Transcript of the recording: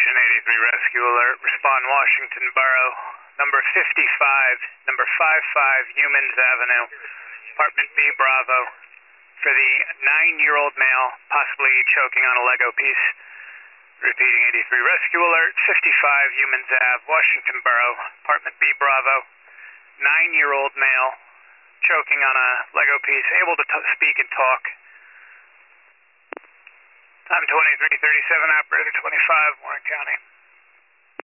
Division 83 Rescue Alert. Respond Washington Borough. Number 55, number 55 Humans Avenue, Apartment B Bravo. For the 9-year-old male, possibly choking on a Lego piece. Repeating 83 Rescue Alert. 55 Humans Ave, Washington Borough, Apartment B Bravo. 9-year-old male, choking on a Lego piece, able to speak and talk. Time 23:37, operator 25, Warren County.